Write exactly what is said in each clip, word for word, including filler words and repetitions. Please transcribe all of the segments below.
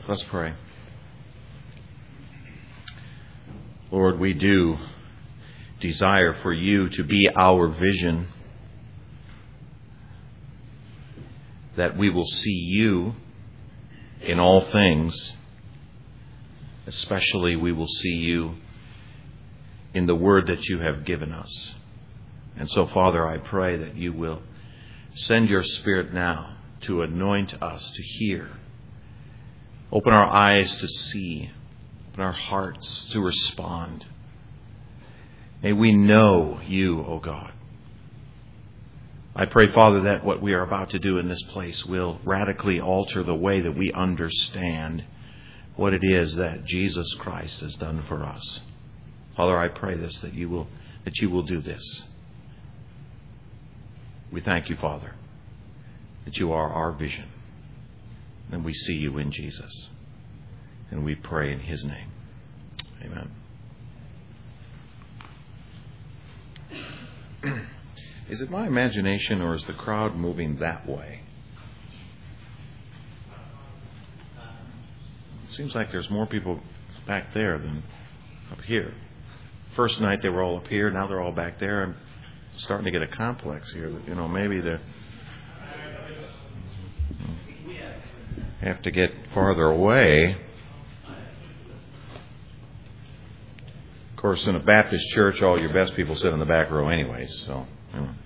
Let's pray. Lord, we do desire for you to be our vision, that we will see you in all things. Especially we will see you in the word that you have given us. And so, Father, I pray that you will send your Spirit now to anoint us to hear. Open our eyes to see. Open our hearts to respond. May we know you, O God. I pray, Father, that what we are about to do in this place will radically alter the way that we understand what it is that Jesus Christ has done for us. Father, I pray this, that you will, that you will do this. We thank you, Father, that you are our vision. And we see you in Jesus. And we pray in his name. Amen. Is it my imagination, or is the crowd moving that way? It seems like there's more people back there than up here. First night they were all up here. Now they're all back there. I'm starting to get a complex here. That, you know, maybe they have to get farther away. Of course, in a Baptist church, all your best people sit in the back row anyways. So, you know.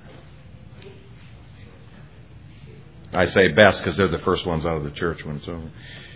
I say best because they're the first ones out of the church when it's over.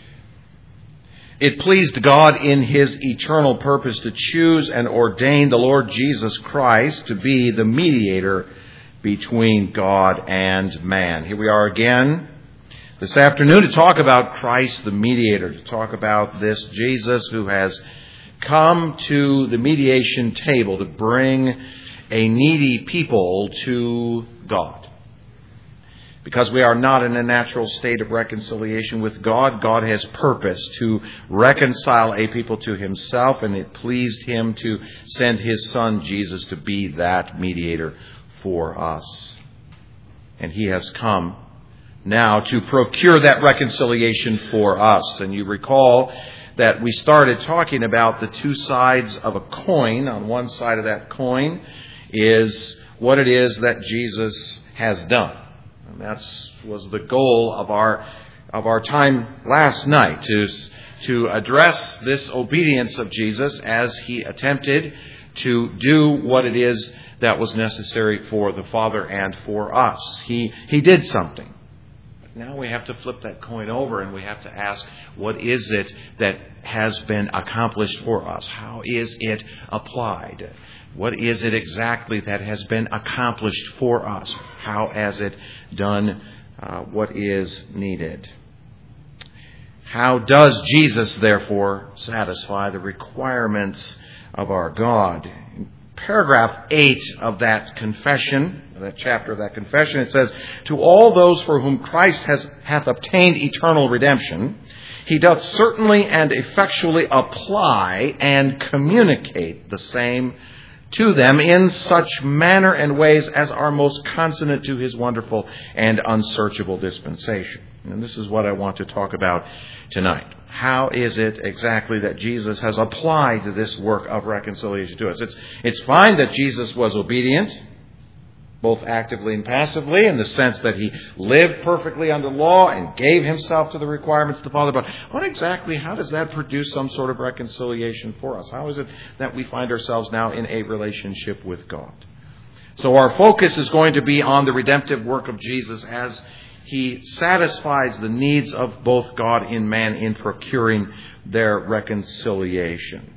It pleased God in his eternal purpose to choose and ordain the Lord Jesus Christ to be the mediator between God and man. Here we are again this afternoon to talk about Christ the mediator, to talk about this Jesus who has come to the mediation table to bring a needy people to God. Because we are not in a natural state of reconciliation with God, God has purposed to reconcile a people to himself, and it pleased him to send his Son, Jesus, to be that mediator for us. And he has come now to procure that reconciliation for us. And you recall that we started talking about the two sides of a coin. On one side of that coin is what it is that Jesus has done. And that was the goal of our of our time last night, to, to address this obedience of Jesus as he attempted to do what it is that was necessary for the Father and for us. He he did something. Now we have to flip that coin over and we have to ask, what is it that has been accomplished for us? How is it applied? What is it exactly that has been accomplished for us? How has it done uh, what is needed? How does Jesus, therefore, satisfy the requirements of our God? In paragraph eight of that confession, that chapter of that confession, it says, "To all those for whom Christ has hath obtained eternal redemption, he doth certainly and effectually apply and communicate the same to them in such manner and ways as are most consonant to his wonderful and unsearchable dispensation." And this is what I want to talk about tonight. How is it exactly that Jesus has applied this work of reconciliation to us? It's, it's fine that Jesus was obedient, both actively and passively, in the sense that he lived perfectly under law and gave himself to the requirements of the Father. But what exactly, how does that produce some sort of reconciliation for us? How is it that we find ourselves now in a relationship with God? So our focus is going to be on the redemptive work of Jesus as he satisfies the needs of both God and man in procuring their reconciliation.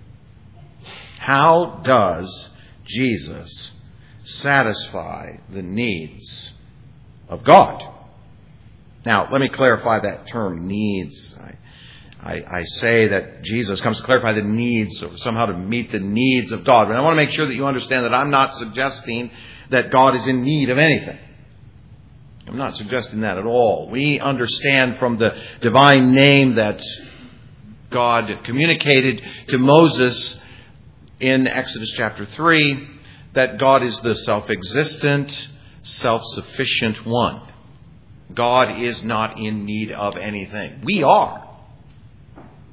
How does Jesus satisfy the needs of God? Now, let me clarify that term, needs. I, I, I say that Jesus comes to clarify the needs, or somehow to meet the needs of God. But I want to make sure that you understand that I'm not suggesting that God is in need of anything. I'm not suggesting that at all. We understand from the divine name that God communicated to Moses in Exodus chapter three, that God is the self-existent, self-sufficient one. God is not in need of anything. We are.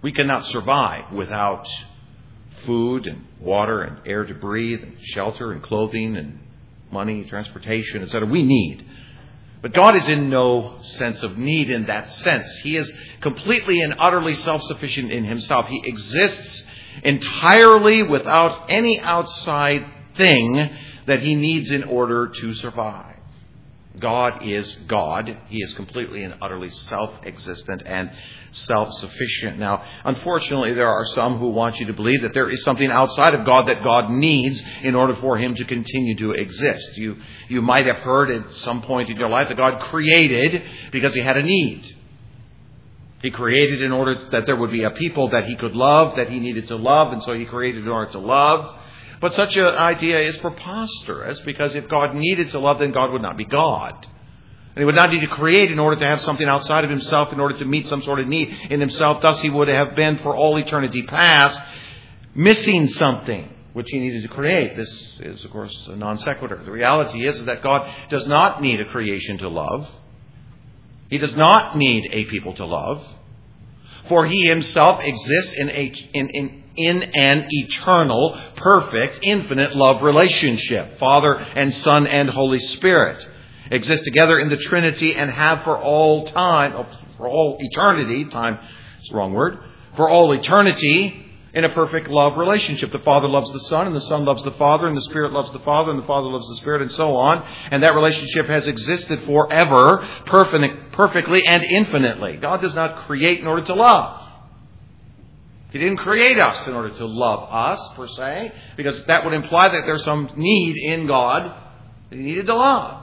We cannot survive without food and water and air to breathe and shelter and clothing and money, transportation, et cetera. We need. But God is in no sense of need in that sense. He is completely and utterly self-sufficient in himself. He exists entirely without any outside thing that he needs in order to survive. God is God. He is completely and utterly self-existent and self-sufficient. Now, unfortunately, there are some who want you to believe that there is something outside of God that God needs in order for him to continue to exist. You, you might have heard at some point in your life that God created because he had a need. He created in order that there would be a people that he could love, that he needed to love, and so he created in order to love. But such an idea is preposterous, because if God needed to love, then God would not be God. And he would not need to create in order to have something outside of himself in order to meet some sort of need in himself. Thus, he would have been for all eternity past missing something which he needed to create. This is, of course, a non sequitur. The reality is, is that God does not need a creation to love. He does not need a people to love. For he himself exists in a in, in in an eternal, perfect, infinite love relationship. Father and Son and Holy Spirit exist together in the Trinity and have for all time, for all eternity, time is the wrong word, for all eternity in a perfect love relationship. The Father loves the Son, and the Son loves the Father, and the Spirit loves the Father, and the Father loves the Spirit, and so on. And that relationship has existed forever, perfect, perfectly and infinitely. God does not create in order to love. He didn't create us in order to love us, per se, because that would imply that there's some need in God that he needed to love.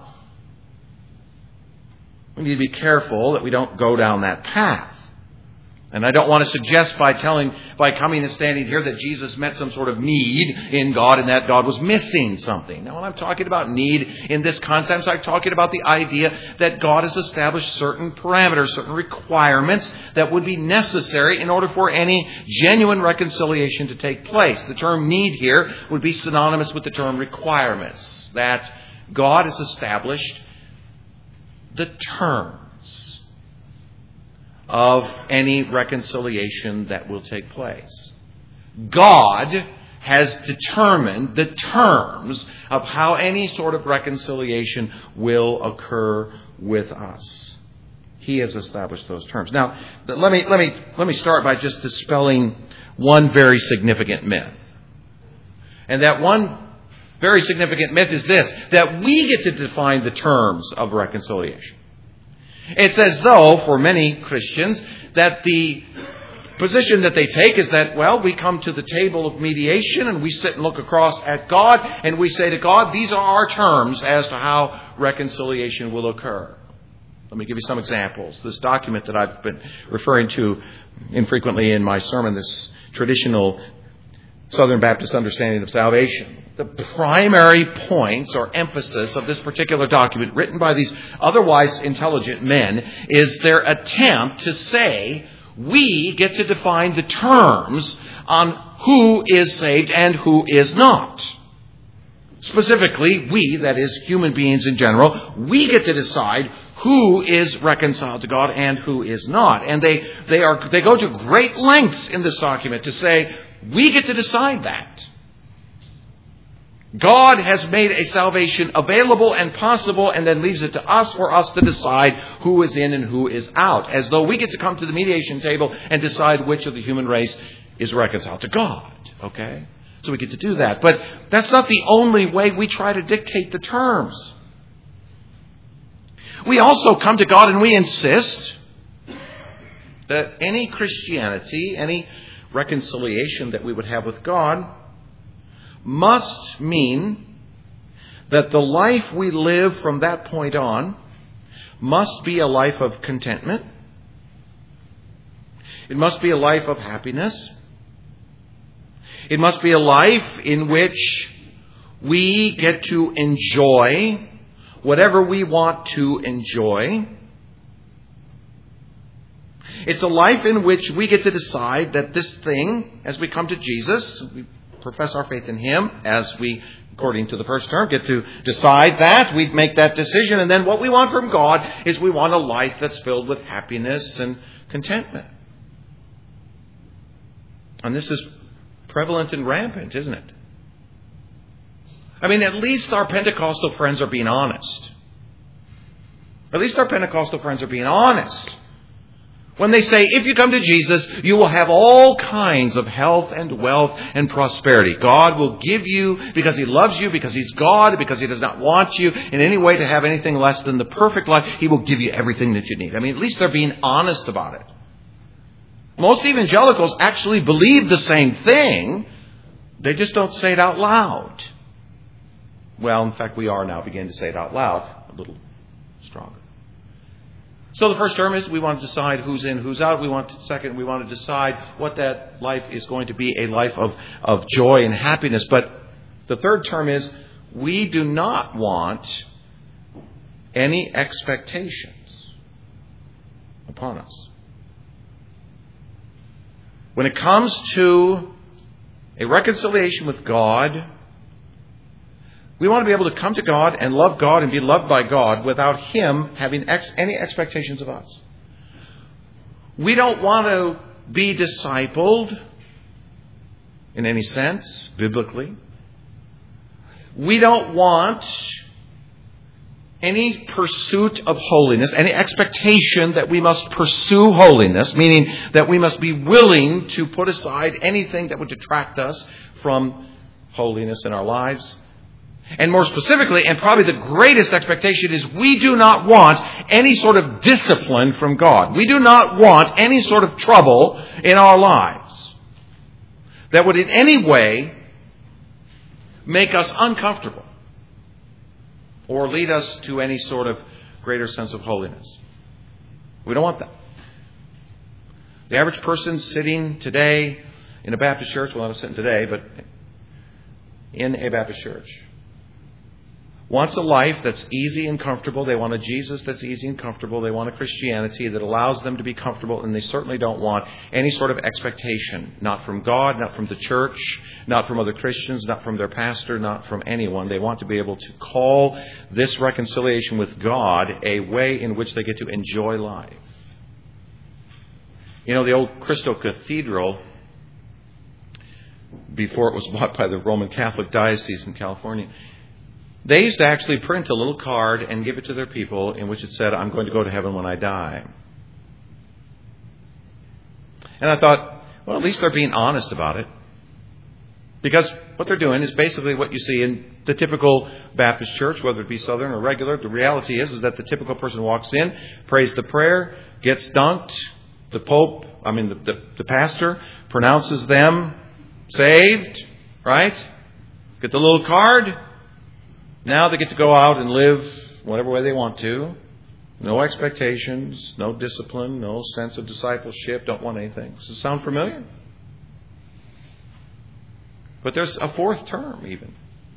We need to be careful that we don't go down that path. And I don't want to suggest by telling, by coming and standing here that Jesus met some sort of need in God and that God was missing something. Now, when I'm talking about need in this context, I'm talking about the idea that God has established certain parameters, certain requirements that would be necessary in order for any genuine reconciliation to take place. The term need here would be synonymous with the term requirements, that God has established the terms of any reconciliation that will take place. God has determined the terms of how any sort of reconciliation will occur with us. He has established those terms. Now, let me let me let me start by just dispelling one very significant myth. And that one very significant myth is this, that we get to define the terms of reconciliation. It's as though, for many Christians, that the position that they take is that, well, we come to the table of mediation and we sit and look across at God and we say to God, these are our terms as to how reconciliation will occur. Let me give you some examples. This document that I've been referring to infrequently in my sermon, this traditional Southern Baptist understanding of salvation. The primary points or emphasis of this particular document, written by these otherwise intelligent men, is their attempt to say, we get to define the terms on who is saved and who is not. Specifically, we, that is human beings in general, we get to decide who is reconciled to God and who is not. And they, they are they go to great lengths in this document to say, we get to decide that. God has made a salvation available and possible and then leaves it to us for us to decide who is in and who is out. As though we get to come to the mediation table and decide which of the human race is reconciled to God. Okay? So we get to do that. But that's not the only way we try to dictate the terms. We also come to God and we insist that any Christianity, any reconciliation that we would have with God must mean that the life we live from that point on must be a life of contentment. It must be a life of happiness. It must be a life in which we get to enjoy whatever we want to enjoy. It's a life in which we get to decide that this thing, as we come to Jesus, we profess our faith in Him, as we, according to the first term, get to decide that. We make that decision. And then what we want from God is we want a life that's filled with happiness and contentment. And this is prevalent and rampant, isn't it? I mean, at least our Pentecostal friends are being honest. At least our Pentecostal friends are being honest. When they say, if you come to Jesus, you will have all kinds of health and wealth and prosperity. God will give you because He loves you, because He's God, because He does not want you in any way to have anything less than the perfect life. He will give you everything that you need. I mean, at least they're being honest about it. Most evangelicals actually believe the same thing. They just don't say it out loud. Well, in fact, we are now beginning to say it out loud a little stronger. So the first term is we want to decide who's in, who's out. We want to, second, we want to decide what that life is going to be, a life of, of joy and happiness. But the third term is we do not want any expectations upon us. When it comes to a reconciliation with God, we want to be able to come to God and love God and be loved by God without Him having ex- any expectations of us. We don't want to be discipled in any sense, biblically. We don't want any pursuit of holiness, any expectation that we must pursue holiness, meaning that we must be willing to put aside anything that would detract us from holiness in our lives. And more specifically, and probably the greatest expectation, is we do not want any sort of discipline from God. We do not want any sort of trouble in our lives that would in any way make us uncomfortable or lead us to any sort of greater sense of holiness. We don't want that. The average person sitting today in a Baptist church, well, not sitting today, but in a Baptist church, wants a life that's easy and comfortable. They want a Jesus that's easy and comfortable. They want a Christianity that allows them to be comfortable. And they certainly don't want any sort of expectation. Not from God, not from the church, not from other Christians, not from their pastor, not from anyone. They want to be able to call this reconciliation with God a way in which they get to enjoy life. You know, the old Cristo Cathedral, before it was bought by the Roman Catholic Diocese in California, they used to actually print a little card and give it to their people in which it said, I'm going to go to heaven when I die. And I thought, well, at least they're being honest about it. Because what they're doing is basically what you see in the typical Baptist church, whether it be Southern or regular. The reality is, is that the typical person walks in, prays the prayer, gets dunked. The Pope, I mean the, the, the pastor, pronounces them saved, right? Get the little card. Now they get to go out and live whatever way they want to. No expectations, no discipline, no sense of discipleship, don't want anything. Does it sound familiar? But there's a fourth term even.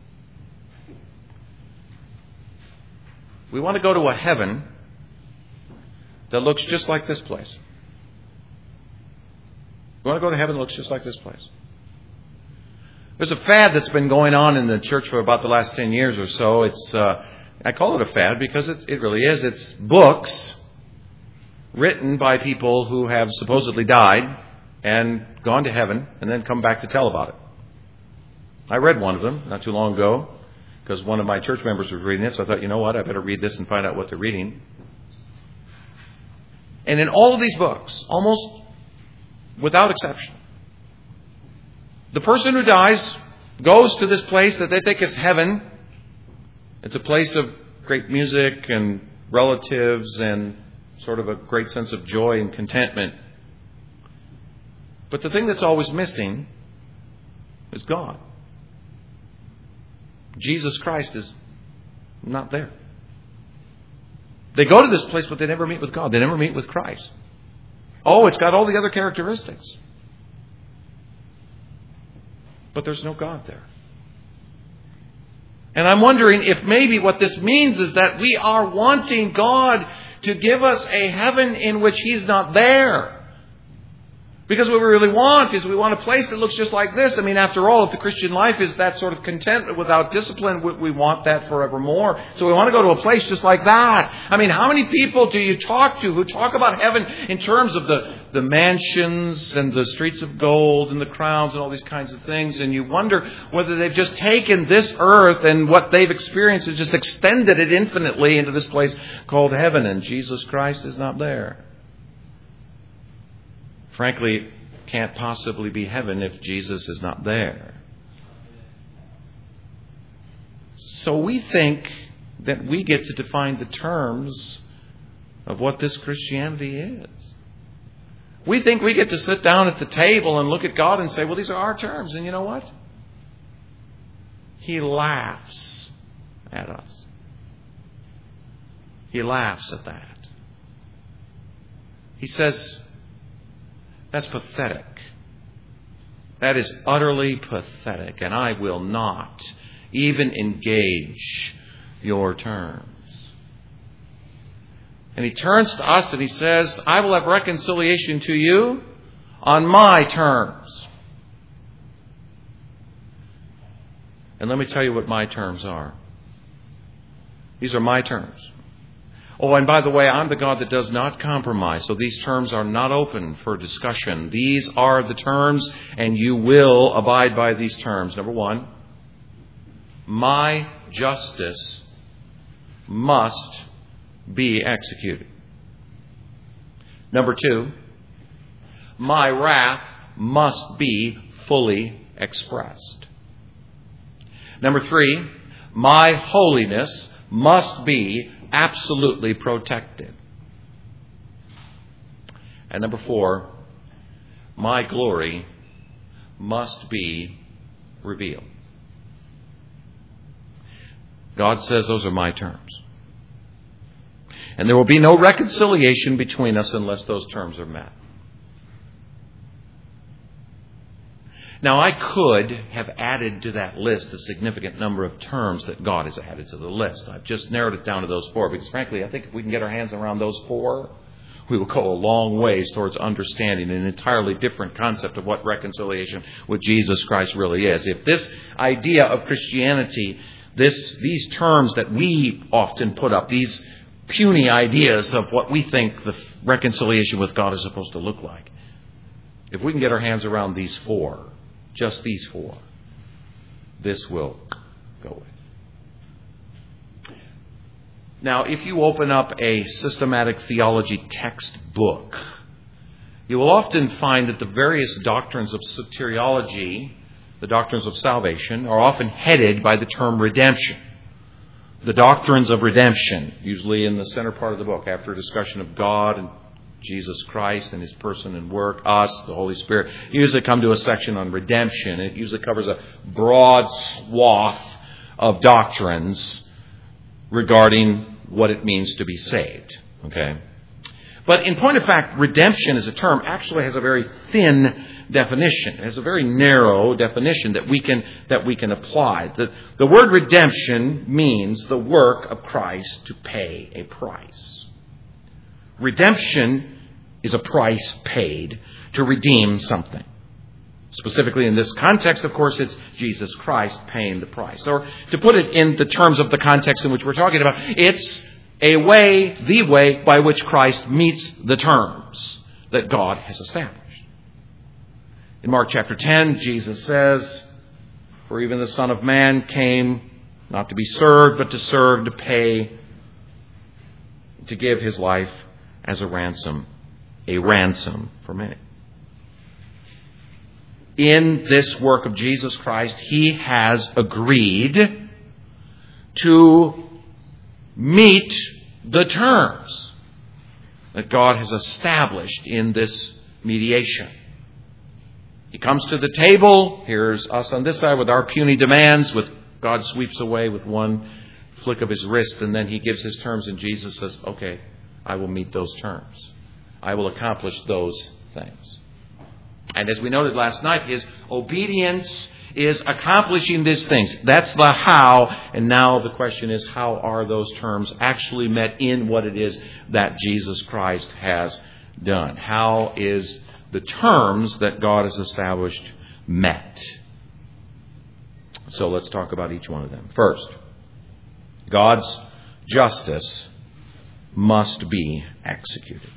We want to go to a heaven that looks just like this place. We want to go to heaven that looks just like this place. There's a fad that's been going on in the church for about the last ten years or so. It's uh, I call it a fad because it, it really is. It's books written by people who have supposedly died and gone to heaven and then come back to tell about it. I read one of them not too long ago because one of my church members was reading it. So I thought, you know what, I better read this and find out what they're reading. And in all of these books, almost without exception, the person who dies goes to this place that they think is heaven. It's a place of great music and relatives and sort of a great sense of joy and contentment. But the thing that's always missing is God. Jesus Christ is not there. They go to this place, but they never meet with God. They never meet with Christ. Oh, it's got all the other characteristics. But there's no God there. And I'm wondering if maybe what this means is that we are wanting God to give us a heaven in which He's not there. Because what we really want is we want a place that looks just like this. I mean, after all, if the Christian life is that sort of contentment without discipline, we, we want that forevermore. So we want to go to a place just like that. I mean, how many people do you talk to who talk about heaven in terms of the, the mansions and the streets of gold and the crowns and all these kinds of things? And you wonder whether they've just taken this earth and what they've experienced and just extended it infinitely into this place called heaven. And Jesus Christ is not there. Frankly, can't possibly be heaven if Jesus is not there. So we think that we get to define the terms of what this Christianity is. We think we get to sit down at the table and look at God and say, well, these are our terms. And you know what? He laughs at us. He laughs at that. He says, that's pathetic. That is utterly pathetic, and I will not even engage your terms. And he turns to us and he says, I will have reconciliation to you on my terms. And let me tell you what my terms are. These are my terms. Oh, and by the way, I'm the God that does not compromise. So these terms are not open for discussion. These are the terms, and you will abide by these terms. Number one, my justice must be executed. Number two, my wrath must be fully expressed. Number three, my holiness must be absolutely protected. And number four, my glory must be revealed. God says those are my terms. And there will be no reconciliation between us unless those terms are met. Now, I could have added to that list a significant number of terms that God has added to the list. I've just narrowed it down to those four because, frankly, I think if we can get our hands around those four, we will go a long ways towards understanding an entirely different concept of what reconciliation with Jesus Christ really is. If this idea of Christianity, this these terms that we often put up, these puny ideas of what we think the reconciliation with God is supposed to look like, if we can get our hands around these four, just these four, this will go with. Now, if you open up a systematic theology textbook, you will often find that the various doctrines of soteriology, the doctrines of salvation, are often headed by the term redemption. The doctrines of redemption, usually in the center part of the book, after a discussion of God and Jesus Christ and His person and work, us, the Holy Spirit. You usually come to a section on redemption. It usually covers a broad swath of doctrines regarding what it means to be saved. Okay? But in point of fact, redemption as a term actually has a very thin definition. It has a very narrow definition that we can that we can apply. The, the word redemption means the work of Christ to pay a price. Redemption is a price paid to redeem something. Specifically in this context, of course, it's Jesus Christ paying the price. Or to put it in the terms of the context in which we're talking about, it's a way, the way by which Christ meets the terms that God has established. In Mark chapter ten, Jesus says, "For even the Son of Man came not to be served, but to serve, to pay, to give His life as a ransom, a ransom for many." In this work of Jesus Christ, He has agreed to meet the terms that God has established in this mediation. He comes to the table. Here's us on this side with our puny demands, with God sweeps away with one flick of His wrist, and then He gives His terms, and Jesus says, okay, I will meet those terms. I will accomplish those things. And as we noted last night, His obedience is accomplishing these things. That's the how. And now the question is, how are those terms actually met in what it is that Jesus Christ has done? How is the terms that God has established met. So let's talk about each one of them. First, God's justice must be executed.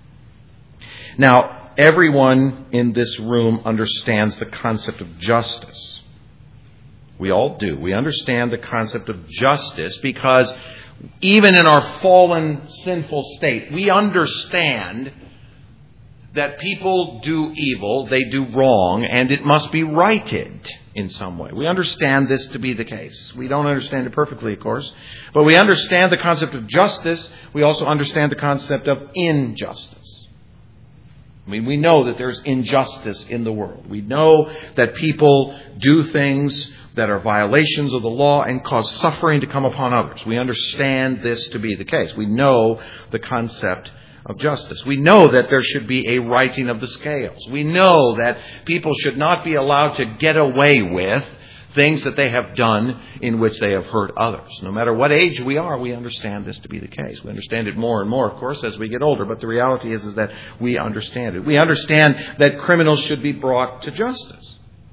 Now, everyone in this room understands the concept of justice. We all do. We understand the concept of justice because even in our fallen, sinful state, we understand that people do evil, they do wrong, and it must be righted in some way. We understand this to be the case. We don't understand it perfectly, of course, but we understand the concept of justice. We also understand the concept of injustice. I mean, we know that there's injustice in the world. We know that people do things that are violations of the law and cause suffering to come upon others. We understand this to be the case. We know the concept of justice. We know that there should be a righting of the scales. We know that people should not be allowed to get away with things that they have done in which they have hurt others. No matter what age we are, we understand this to be the case. We understand it more and more, of course, as we get older. But the reality is, is that we understand it. We understand that criminals should be brought to justice.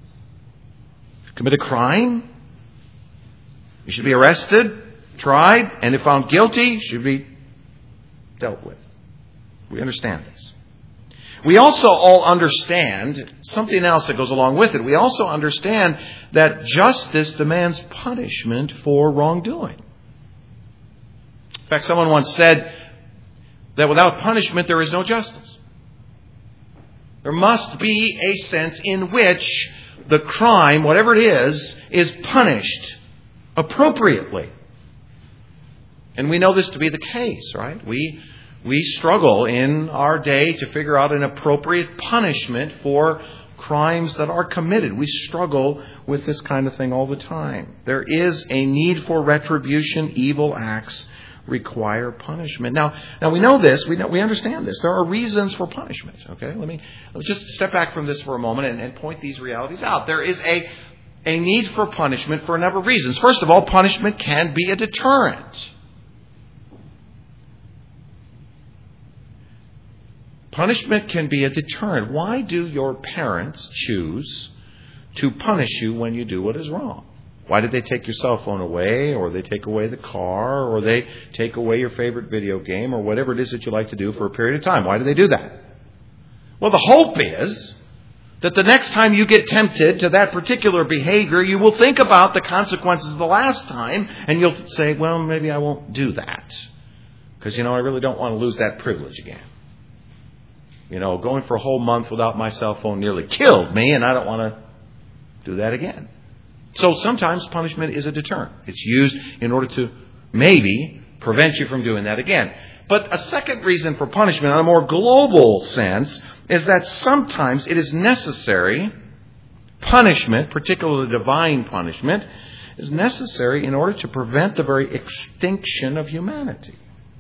If you commit a crime, you should be arrested, tried, and if found guilty, should be dealt with. We understand this. We also all understand something else that goes along with it. We also understand that justice demands punishment for wrongdoing. In fact, someone once said that without punishment there is no justice. There must be a sense in which the crime, whatever it is, is punished appropriately. And we know this to be the case, right? We We struggle in our day to figure out an appropriate punishment for crimes that are committed. We struggle with this kind of thing all the time. There is a need for retribution. Evil acts require punishment. Now, now we know this. We know, we understand this. There are reasons for punishment. Okay, let me let's just step back from this for a moment and, and point these realities out. There is a a need for punishment for a number of reasons. First of all, punishment can be a deterrent. Punishment can be a deterrent. Why do your parents choose to punish you when you do what is wrong? Why did they take your cell phone away, or they take away the car, or they take away your favorite video game, or whatever it is that you like to do for a period of time? Why do they do that? Well, the hope is that the next time you get tempted to that particular behavior, you will think about the consequences of the last time, and you'll say, well, maybe I won't do that. Because, you know, I really don't want to lose that privilege again. You know, going for a whole month without my cell phone nearly killed me, and I don't want to do that again. So sometimes punishment is a deterrent. It's used in order to maybe prevent you from doing that again. But a second reason for punishment, in a more global sense, is that sometimes it is necessary. Punishment, particularly divine punishment, is necessary in order to prevent the very extinction of humanity.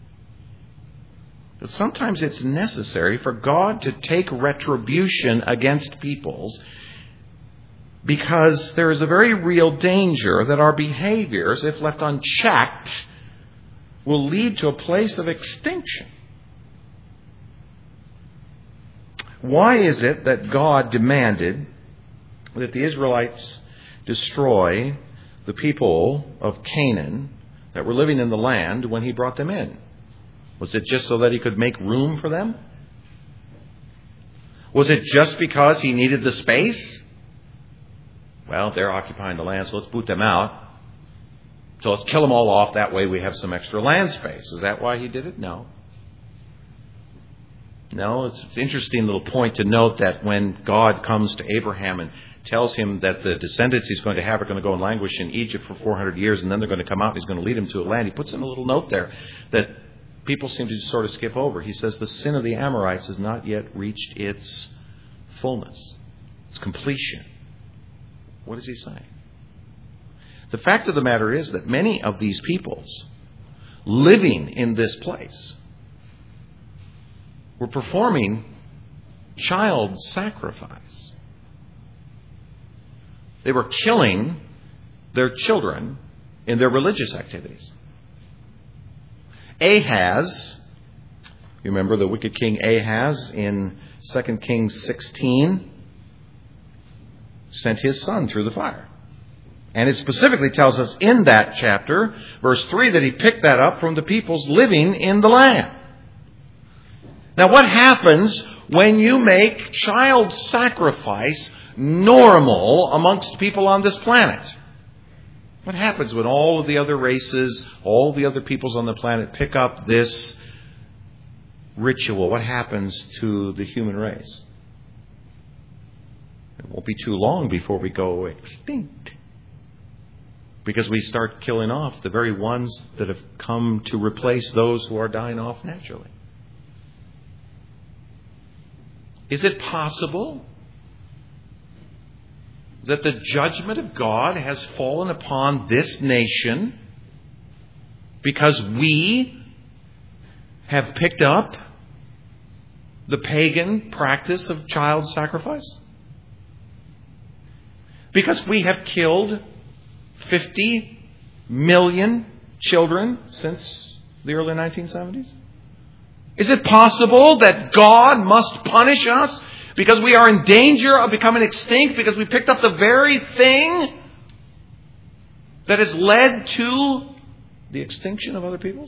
But sometimes it's necessary for God to take retribution against peoples because there is a very real danger that our behaviors, if left unchecked, will lead to a place of extinction. Why is it that God demanded that the Israelites destroy the people of Canaan that were living in the land when He brought them in? Was it just so that He could make room for them? Was it just because He needed the space? Well, they're occupying the land, so let's boot them out. So let's kill them all off. That way we have some extra land space. Is that why He did it? No. No, it's an interesting little point to note that when God comes to Abraham and tells him that the descendants He's going to have are going to go and languish in Egypt for four hundred years, and then they're going to come out and He's going to lead them to a land, He puts in a little note there that people seem to sort of skip over. He says the sin of the Amorites has not yet reached its fullness, its completion. What is He saying? The fact of the matter is that many of these peoples living in this place were performing child sacrifice. They were killing their children in their religious activities. Ahaz, you remember the wicked king Ahaz in Second Kings sixteen, sent his son through the fire. And it specifically tells us in that chapter, verse three, that he picked that up from the peoples living in the land. Now, what happens when you make child sacrifice normal amongst people on this planet? What happens when all of the other races, all the other peoples on the planet pick up this ritual? What happens to the human race? It won't be too long before we go extinct. Because we start killing off the very ones that have come to replace those who are dying off naturally. Is it possible that the judgment of God has fallen upon this nation because we have picked up the pagan practice of child sacrifice? Because we have killed fifty million children since the early nineteen seventies? Is it possible that God must punish us because we are in danger of becoming extinct because we picked up the very thing that has led to the extinction of other peoples?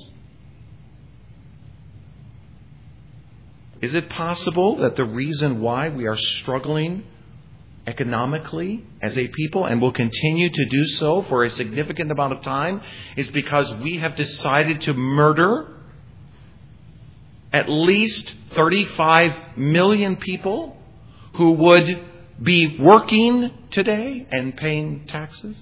Is it possible that the reason why we are struggling economically as a people and will continue to do so for a significant amount of time is because we have decided to murder at least thirty-five million people who would be working today and paying taxes?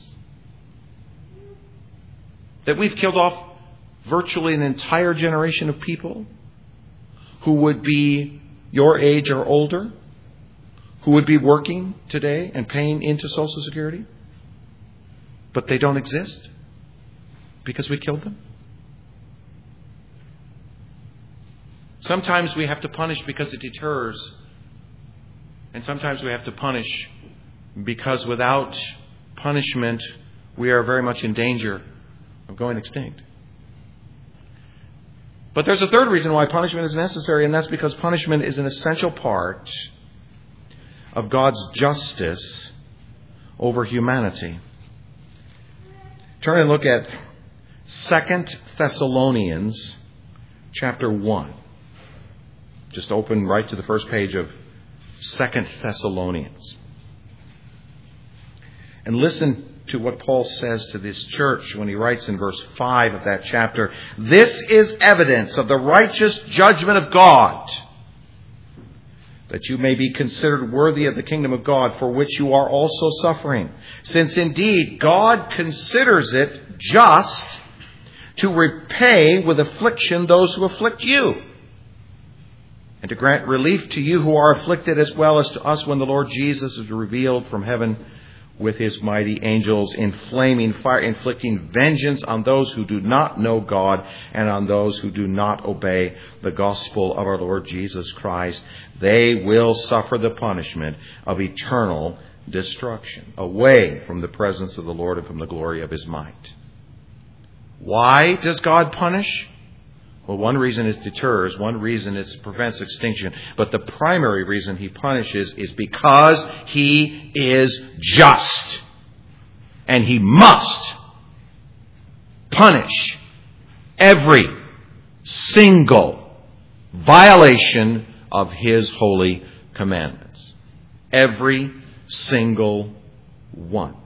That we've killed off virtually an entire generation of people who would be your age or older, who would be working today and paying into Social Security, but they don't exist because we killed them? Sometimes we have to punish because it deters, and sometimes we have to punish because without punishment we are very much in danger of going extinct. But there's a third reason why punishment is necessary, and that's because punishment is an essential part of God's justice over humanity. Turn and look at Second Thessalonians chapter one. Just open right to the first page of Second Thessalonians. And listen to what Paul says to this church when he writes in verse five of that chapter. This is evidence of the righteous judgment of God, that you may be considered worthy of the kingdom of God, for which you are also suffering. Since indeed God considers it just to repay with affliction those who afflict you, and to grant relief to you who are afflicted, as well as to us when the Lord Jesus is revealed from heaven with his mighty angels in flaming fire, inflicting vengeance on those who do not know God and on those who do not obey the gospel of our Lord Jesus Christ. They will suffer the punishment of eternal destruction, away from the presence of the Lord and from the glory of his might. Why does God punish? Well, one reason it deters, one reason it prevents extinction, but the primary reason he punishes is because he is just. And he must punish every single violation of his holy commandments. Every single one.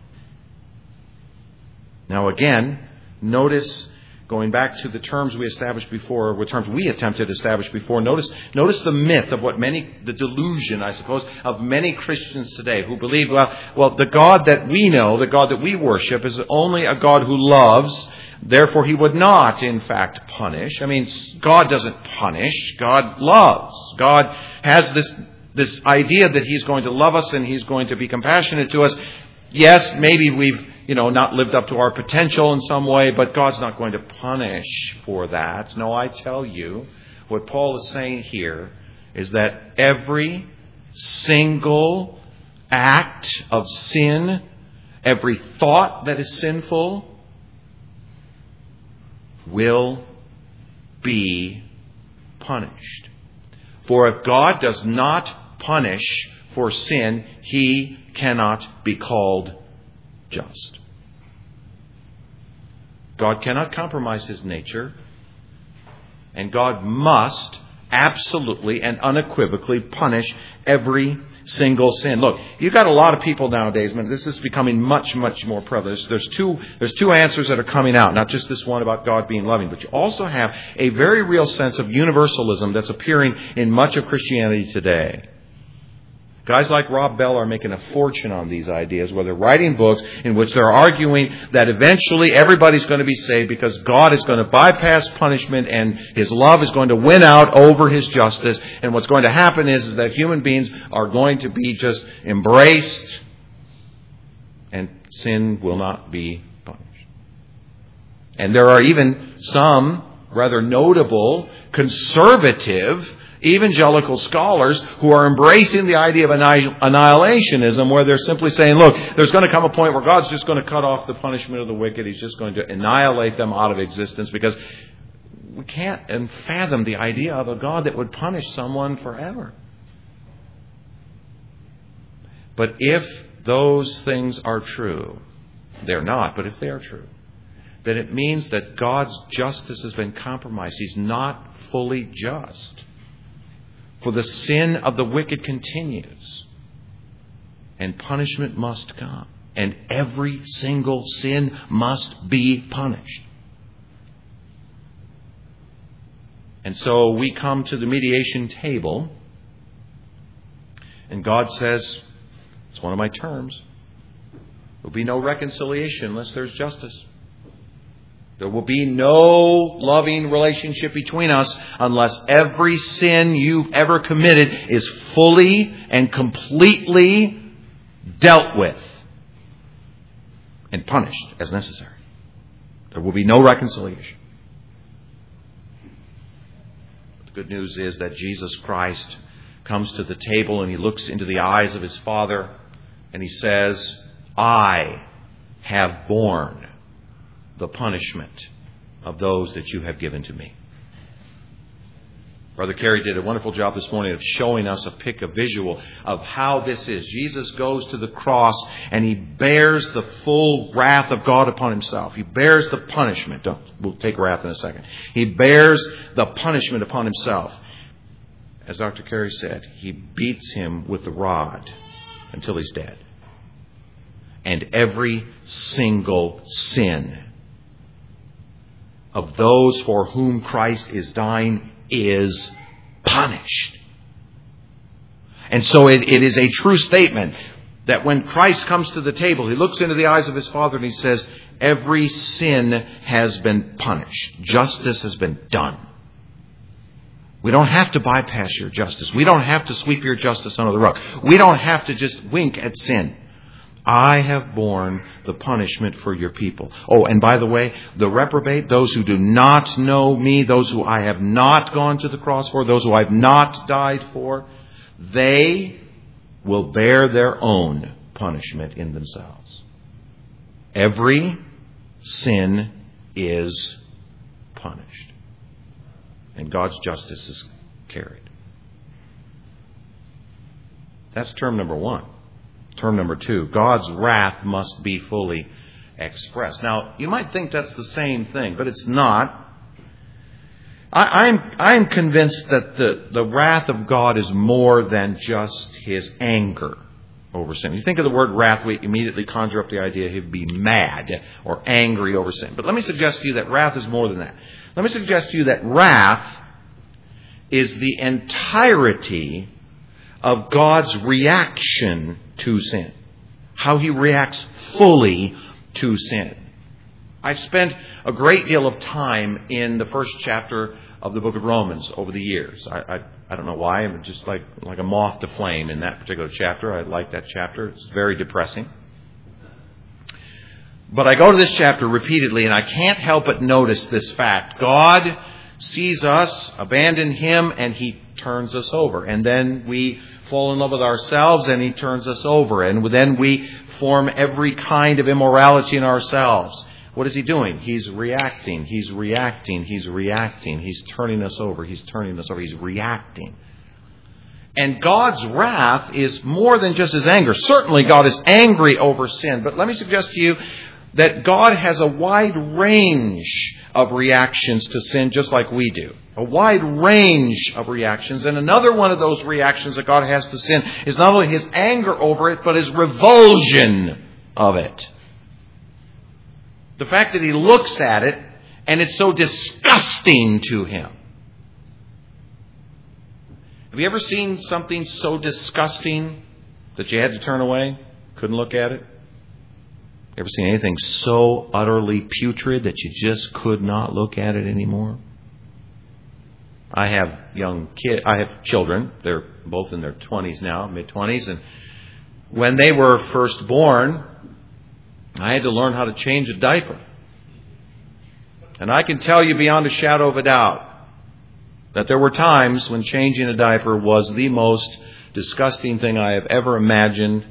Now again, notice, going back to the terms we established before, or terms we attempted to establish before, notice notice the myth of what many, the delusion, I suppose, of many Christians today who believe, well, well, the God that we know, the God that we worship, is only a God who loves, therefore he would not, in fact, punish. I mean, God doesn't punish, God loves. God has this, this idea that he's going to love us and he's going to be compassionate to us. Yes, maybe we've you know, not lived up to our potential in some way, but God's not going to punish for that. No, I tell you, what Paul is saying here is that every single act of sin, every thought that is sinful, will be punished. For if God does not punish for sin, He cannot be called just. God cannot compromise His nature, and God must absolutely and unequivocally punish every single sin. Look, you've got a lot of people nowadays, man, this is becoming much, much more prevalent. There's, there's two there's two answers that are coming out, not just this one about God being loving, but you also have a very real sense of universalism that's appearing in much of Christianity today. Guys like Rob Bell are making a fortune on these ideas, where they're writing books in which they're arguing that eventually everybody's going to be saved because God is going to bypass punishment and His love is going to win out over His justice. And what's going to happen is, is that human beings are going to be just embraced and sin will not be punished. And there are even some rather notable conservative evangelical scholars who are embracing the idea of annihilationism, where they're simply saying, look, there's going to come a point where God's just going to cut off the punishment of the wicked. He's just going to annihilate them out of existence, because we can't fathom the idea of a God that would punish someone forever. But if those things are true, they're not, but if they are true, then it means that God's justice has been compromised. He's not fully just. For the sin of the wicked continues, and punishment must come, and every single sin must be punished. And so we come to the mediation table, and God says, it's one of my terms, there will be no reconciliation unless there's justice. There will be no loving relationship between us unless every sin you've ever committed is fully and completely dealt with and punished as necessary. There will be no reconciliation. The good news is that Jesus Christ comes to the table and He looks into the eyes of His Father and He says, I have borne the punishment of those that you have given to me. Brother Carey did a wonderful job this morning of showing us a pic, a visual of how this is. Jesus goes to the cross and He bears the full wrath of God upon Himself. He bears the punishment. Don't, we'll take wrath in a second. He bears the punishment upon Himself. As Doctor Carey said, He beats Him with the rod until He's dead. And every single sin of those for whom Christ is dying is punished. And so it, it is a true statement that when Christ comes to the table, He looks into the eyes of His Father and He says, every sin has been punished. Justice has been done. We don't have to bypass your justice. We don't have to sweep your justice under the rug. We don't have to just wink at sin. I have borne the punishment for your people. Oh, and by the way, the reprobate, those who do not know me, those who I have not gone to the cross for, those who I have not died for, they will bear their own punishment in themselves. Every sin is punished. And God's justice is carried. That's term number one. Term number two, God's wrath must be fully expressed. Now, you might think that's the same thing, but it's not. I, I'm, I'm convinced that the, the wrath of God is more than just His anger over sin. You think of the word wrath, we immediately conjure up the idea He'd be mad or angry over sin. But let me suggest to you that wrath is more than that. Let me suggest to you that wrath is the entirety of God's reaction to sin. How He reacts fully to sin. I've spent a great deal of time in the first chapter of the book of Romans over the years. I, I, I don't know why. I'm just like, like a moth to flame in that particular chapter. I like that chapter. It's very depressing. But I go to this chapter repeatedly and I can't help but notice this fact. God sees us, abandon Him, and He turns us over. And then we fall in love with ourselves and He turns us over. And then we form every kind of immorality in ourselves. What is He doing? He's reacting. He's reacting. He's reacting. He's turning us over. He's turning us over. He's reacting. And God's wrath is more than just His anger. Certainly God is angry over sin. But let me suggest to you that God has a wide range of reactions to sin just like we do. A wide range of reactions. And another one of those reactions that God has to sin is not only His anger over it, but His revulsion of it. The fact that He looks at it and it's so disgusting to Him. Have you ever seen something so disgusting that you had to turn away? Couldn't look at it? Ever seen anything so utterly putrid that you just could not look at it anymore? I have young kids. I have children. They're both in their twenties now, mid-twenties. And when they were first born, I had to learn how to change a diaper. And I can tell you beyond a shadow of a doubt that there were times when changing a diaper was the most disgusting thing I have ever imagined.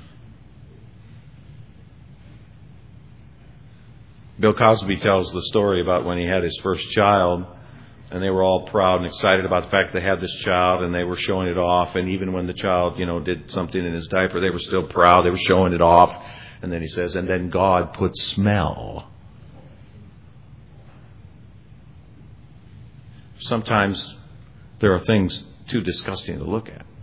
Bill Cosby tells the story about when he had his first child, and they were all proud and excited about the fact that they had this child, and they were showing it off. And even when the child, you know, did something in his diaper, they were still proud. They were showing it off. And then he says, and then God put smell. Sometimes there are things too disgusting to look at.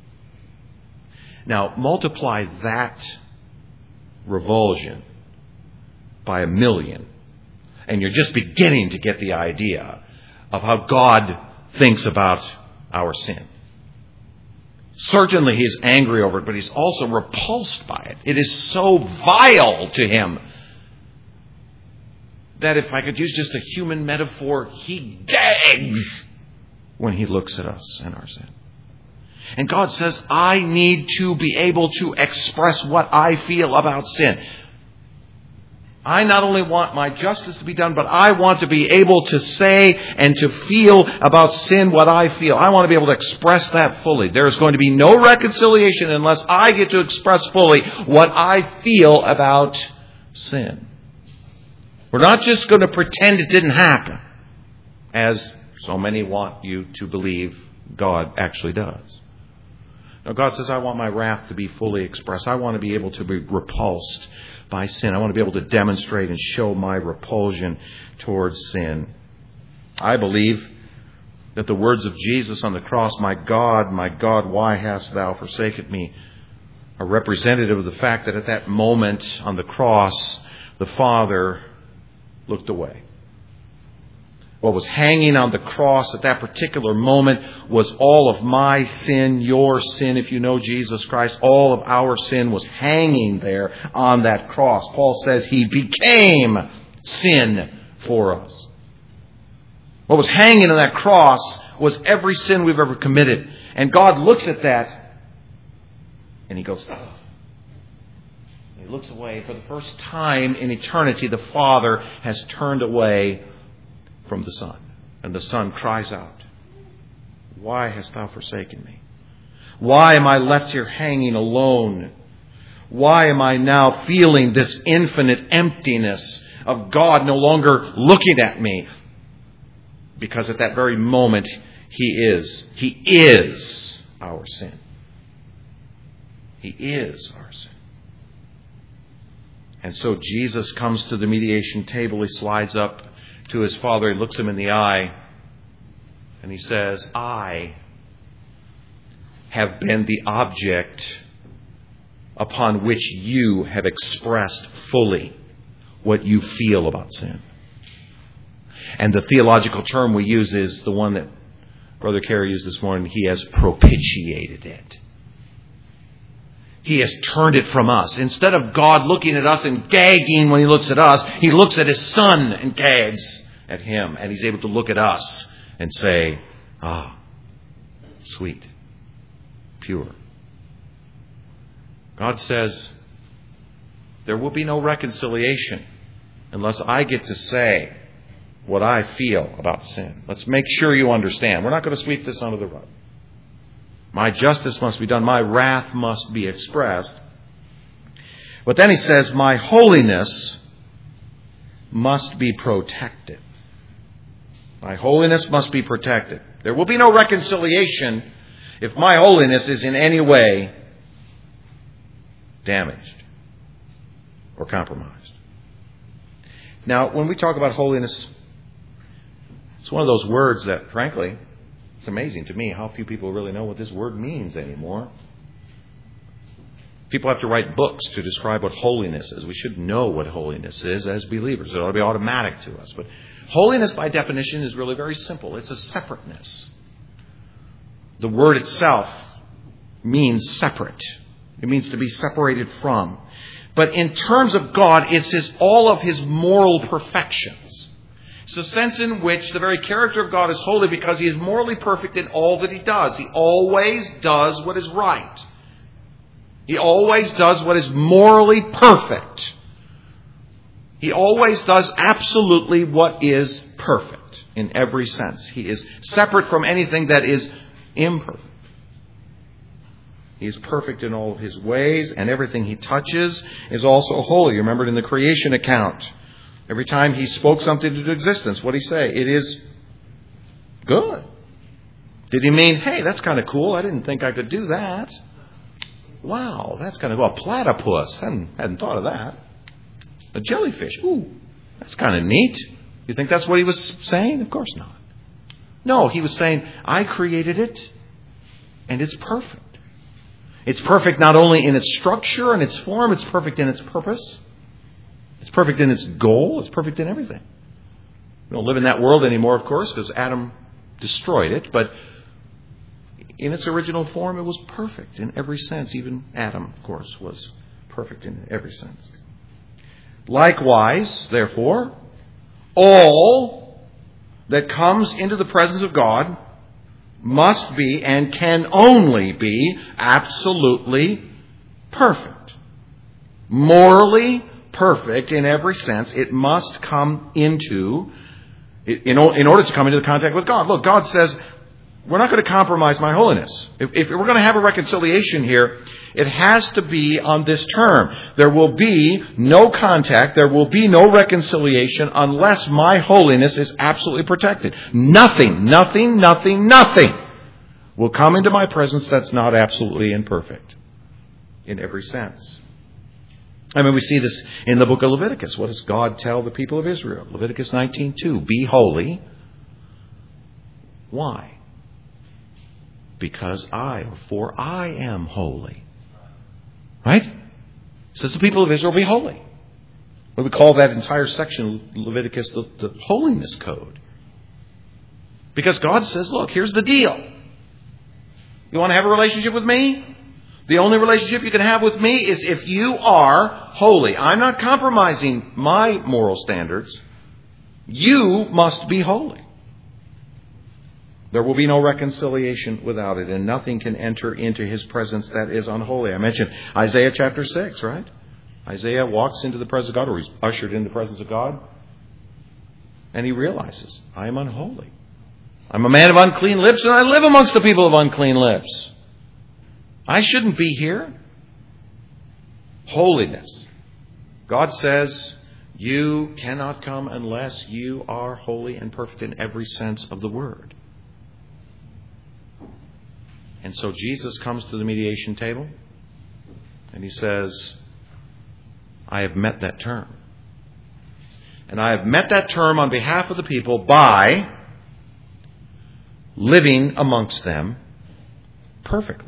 Now, multiply that revulsion by a million, and you're just beginning to get the idea of how God thinks about our sin. Certainly He's angry over it, but He's also repulsed by it. It is so vile to Him that, if I could use just a human metaphor, He gags when He looks at us and our sin. And God says, I need to be able to express what I feel about sin. I not only want my justice to be done, but I want to be able to say and to feel about sin what I feel. I want to be able to express that fully. There is going to be no reconciliation unless I get to express fully what I feel about sin. We're not just going to pretend it didn't happen, as so many want you to believe God actually does. No, God says, I want my wrath to be fully expressed. I want to be able to be repulsed by sin. I want to be able to demonstrate and show my repulsion towards sin. I believe that the words of Jesus on the cross, my God, my God, why hast thou forsaken me, are representative of the fact that at that moment on the cross, the Father looked away. What was hanging on the cross at that particular moment was all of my sin, your sin. If you know Jesus Christ, all of our sin was hanging there on that cross. Paul says He became sin for us. What was hanging on that cross was every sin we've ever committed. And God looks at that and He goes, oh. He looks away. For the first time in eternity, the Father has turned away from the Son. And the Son cries out, why hast thou forsaken me? Why am I left here hanging alone? Why am I now feeling this infinite emptiness of God no longer looking at me? Because at that very moment, He is. He is our sin. He is our sin. And so Jesus comes to the mediation table. He slides up to His Father. He looks Him in the eye. And He says, I have been the object upon which you have expressed fully what you feel about sin. And the theological term we use is the one that Brother Carey used this morning. He has propitiated it. He has turned it from us. Instead of God looking at us and gagging when He looks at us, He looks at His Son and gags at Him. And He's able to look at us and say, ah, sweet, pure. God says, there will be no reconciliation unless I get to say what I feel about sin. Let's make sure you understand. We're not going to sweep this under the rug. My justice must be done. My wrath must be expressed. But then He says, my holiness must be protected. My holiness must be protected. There will be no reconciliation if my holiness is in any way damaged or compromised. Now, when we talk about holiness, it's one of those words that, frankly, it's amazing to me how few people really know what this word means anymore. People have to write books to describe what holiness is. We should know what holiness is as believers. It ought to be automatic to us. But holiness, by definition, is really very simple. It's a separateness. The word itself means separate. It means to be separated from. But in terms of God, it's his, all of his moral perfections. It's the sense in which the very character of God is holy because he is morally perfect in all that he does. He always does what is right. He always does what is morally perfect. He always does absolutely what is perfect in every sense. He is separate from anything that is imperfect. He is perfect in all of his ways, and everything he touches is also holy. You remember it in the creation account. Every time he spoke something into existence, what did he say? It is good. Did he mean, hey, that's kind of cool. I didn't think I could do that. Wow, that's kind of cool. A platypus. Hadn't, hadn't thought of that. A jellyfish. Ooh, that's kind of neat. You think that's what he was saying? Of course not. No, he was saying, I created it, and it's perfect. It's perfect not only in its structure and its form, it's perfect in its purpose. It's perfect in its goal. It's perfect in everything. We don't live in that world anymore, of course, because Adam destroyed it. But in its original form, it was perfect in every sense. Even Adam, of course, was perfect in every sense. Likewise, therefore, all that comes into the presence of God must be and can only be absolutely perfect. Morally perfect in every sense. It must come into, in order to come into the contact with God. Look, God says, we're not going to compromise my holiness. If, if we're going to have a reconciliation here, it has to be on this term. There will be no contact, there will be no reconciliation unless my holiness is absolutely protected. Nothing, nothing, nothing, nothing will come into my presence that's not absolutely imperfect in every sense. I mean, we see this in the book of Leviticus. What does God tell the people of Israel? Leviticus nineteen two, be holy. Why? Because I, or for I am holy. Right? It says the people of Israel be holy. What we call that entire section, Leviticus, the, the holiness code. Because God says, look, here's the deal. You want to have a relationship with me? The only relationship you can have with me is if you are holy. I'm not compromising my moral standards. You must be holy. There will be no reconciliation without it, and nothing can enter into his presence that is unholy. I mentioned Isaiah chapter six, right? Isaiah walks into the presence of God, or he's ushered into the presence of God, and he realizes, I am unholy. I'm a man of unclean lips, and I live amongst the people of unclean lips. I shouldn't be here. Holiness. God says, you cannot come unless you are holy and perfect in every sense of the word. And so Jesus comes to the mediation table and he says, I have met that term. And I have met that term on behalf of the people by living amongst them perfectly.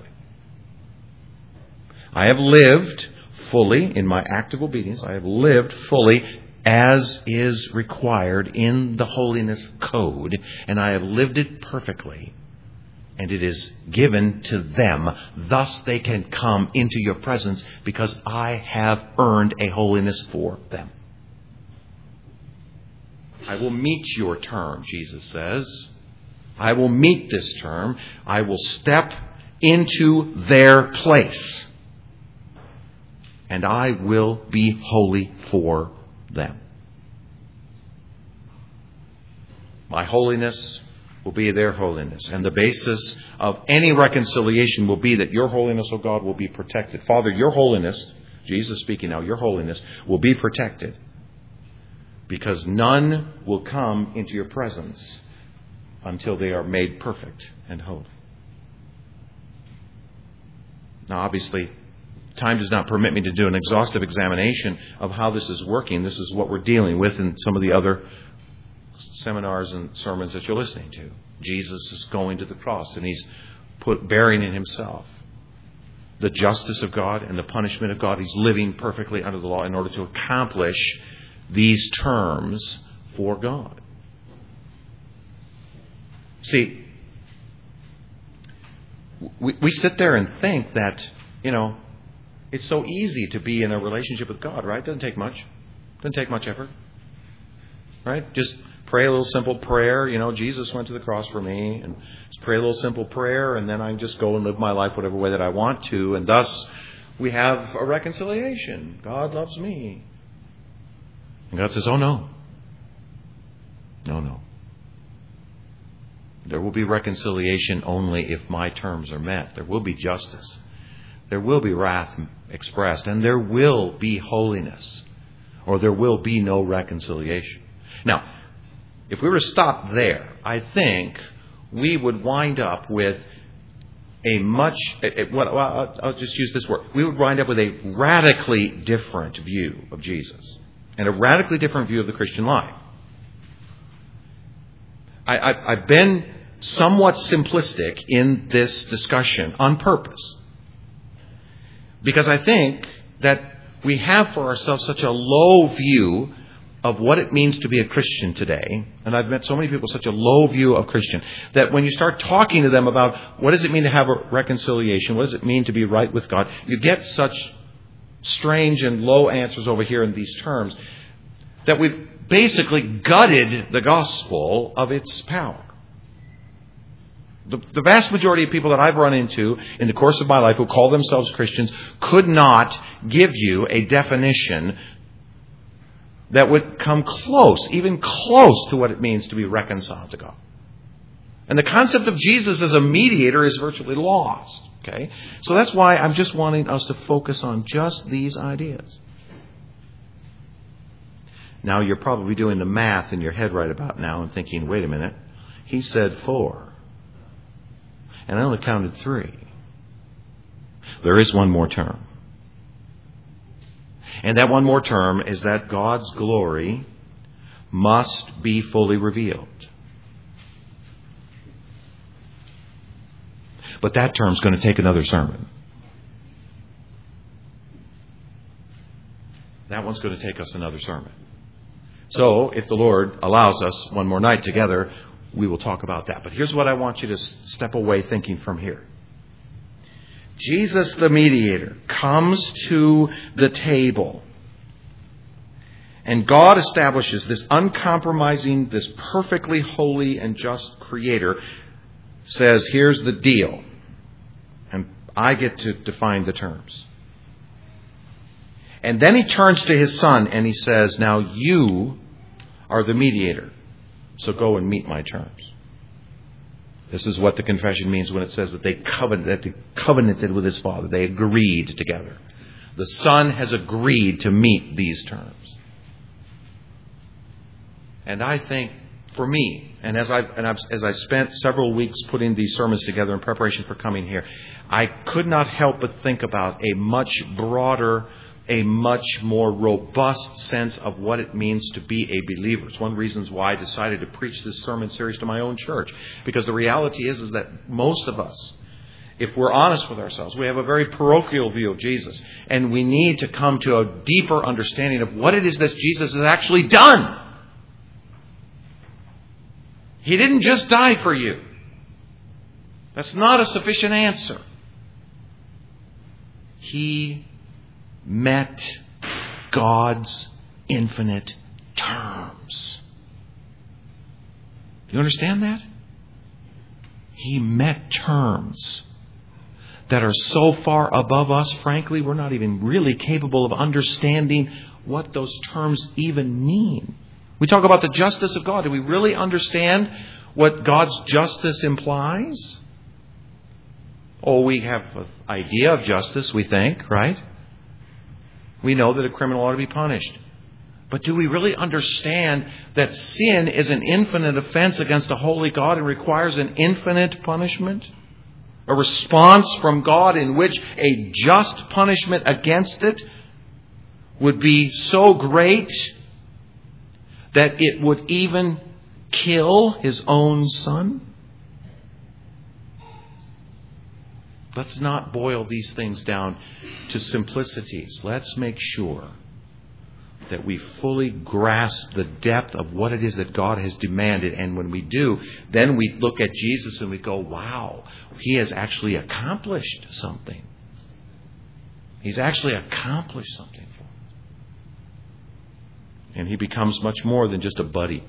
I have lived fully in my active obedience. I have lived fully as is required in the holiness code. And I have lived it perfectly. And it is given to them. Thus they can come into your presence because I have earned a holiness for them. I will meet your term, Jesus says. I will meet this term. I will step into their place. And I will be holy for them. My holiness will be their holiness. And the basis of any reconciliation will be that your holiness, O God, will be protected. Father, your holiness, Jesus speaking now, your holiness will be protected. Because none will come into your presence until they are made perfect and holy. Now, obviously, time does not permit me to do an exhaustive examination of how this is working. This is what we're dealing with in some of the other seminars and sermons that you're listening to. Jesus is going to the cross, and He's put bearing in Himself the justice of God and the punishment of God. He's living perfectly under the law in order to accomplish these terms for God. See, we, we sit there and think that, you know, it's so easy to be in a relationship with God, right? Doesn't take much. Doesn't take much effort. Right? Just pray a little simple prayer. You know, Jesus went to the cross for me. And just pray a little simple prayer, and then I just go and live my life whatever way that I want to. And thus, we have a reconciliation. God loves me. And God says, oh, no. No, no. There will be reconciliation only if my terms are met. There will be justice. There will be wrath expressed. And there will be holiness. Or there will be no reconciliation. Now, if we were to stop there, I think we would wind up with a much, well, I'll just use this word. We would wind up with a radically different view of Jesus and a radically different view of the Christian life. I, I've, I've been somewhat simplistic in this discussion on purpose, because I think that we have for ourselves such a low view of what it means to be a Christian today. And I've met so many people with such a low view of Christian that when you start talking to them about what does it mean to have a reconciliation, what does it mean to be right with God, you get such strange and low answers over here in these terms that we've basically gutted the gospel of its power. The, the vast majority of people that I've run into in the course of my life who call themselves Christians could not give you a definition that would come close, even close to what it means to be reconciled to God. And the concept of Jesus as a mediator is virtually lost. Okay? So that's why I'm just wanting us to focus on just these ideas. Now you're probably doing the math in your head right about now and thinking, wait a minute, he said four. And I only counted three. There is one more term. And that one more term is that God's glory must be fully revealed. But that term's going to take another sermon. That one's going to take us another sermon. So, if the Lord allows us one more night together, we will talk about that. But here's what I want you to step away thinking from here. Jesus, the mediator, comes to the table. And God establishes this uncompromising, this perfectly holy and just creator, says, here's the deal. And I get to define the terms. And then he turns to his son and he says, now you are the mediator. So go and meet my terms. This is what the confession means when it says that they covenanted, that they covenanted with his Father. They agreed together. The Son has agreed to meet these terms. And I think, for me, and as I and I've, as I spent several weeks putting these sermons together in preparation for coming here, I could not help but think about a much broader, a much more robust sense of what it means to be a believer. It's one of the reasons why I decided to preach this sermon series to my own church. Because the reality is, is that most of us, if we're honest with ourselves, we have a very parochial view of Jesus. And we need to come to a deeper understanding of what it is that Jesus has actually done. He didn't just die for you. That's not a sufficient answer. He met God's infinite terms. Do you understand that? He met terms that are so far above us, frankly, we're not even really capable of understanding what those terms even mean. We talk about the justice of God. Do we really understand what God's justice implies? Oh, we have an idea of justice, we think, right? We know that a criminal ought to be punished. But do we really understand that sin is an infinite offense against a holy God and requires an infinite punishment? A response from God in which a just punishment against it would be so great that it would even kill his own son? Let's not boil these things down to simplicities. Let's make sure that we fully grasp the depth of what it is that God has demanded. And when we do, then we look at Jesus and we go, wow, he has actually accomplished something. He's actually accomplished something for us. And he becomes much more than just a buddy.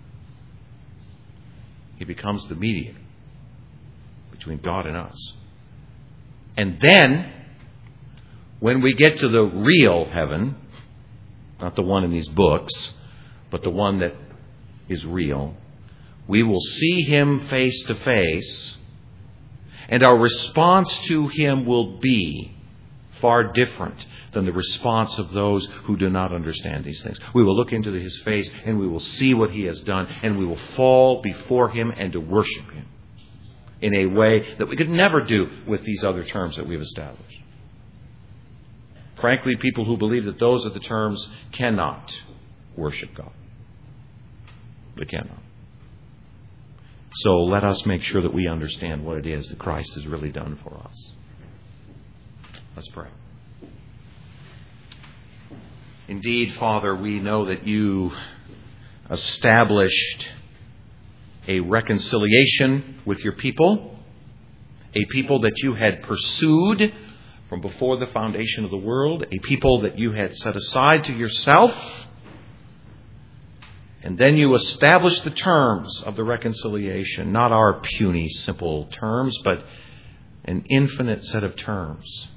He becomes the mediator between God and us. And then, when we get to the real heaven, not the one in these books, but the one that is real, we will see him face to face, and our response to him will be far different than the response of those who do not understand these things. We will look into his face, and we will see what he has done, and we will fall before him and to worship him in a way that we could never do with these other terms that we've established. Frankly, people who believe that those are the terms cannot worship God. They cannot. So let us make sure that we understand what it is that Christ has really done for us. Let's pray. Indeed, Father, we know that you established a reconciliation with your people, a people that you had pursued from before the foundation of the world, a people that you had set aside to yourself, and then you established the terms of the reconciliation, not our puny, simple terms, but an infinite set of terms.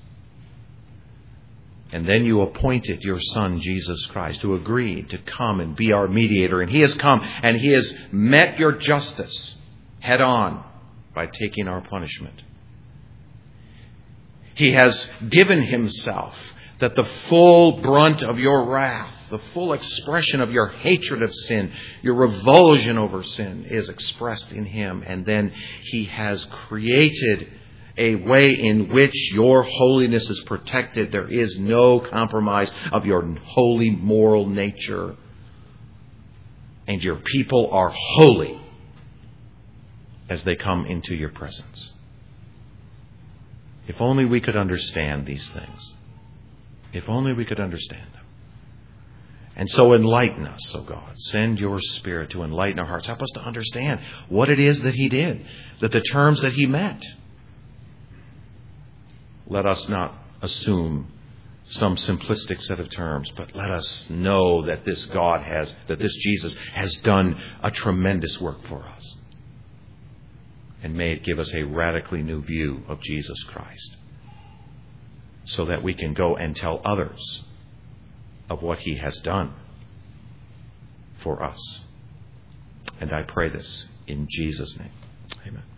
And then you appointed your Son, Jesus Christ, who agreed to come and be our mediator. And he has come and he has met your justice head on by taking our punishment. He has given himself that the full brunt of your wrath, the full expression of your hatred of sin, your revulsion over sin is expressed in him. And then he has created a way in which your holiness is protected. There is no compromise of your holy moral nature. And your people are holy as they come into your presence. If only we could understand these things. If only we could understand them. And so enlighten us, O God. Send your Spirit to enlighten our hearts. Help us to understand what it is that he did, that the terms that he met. Let us not assume some simplistic set of terms, but let us know that this God has, that this Jesus has done a tremendous work for us. And may it give us a radically new view of Jesus Christ, so that we can go and tell others of what he has done for us. And I pray this in Jesus' name. Amen.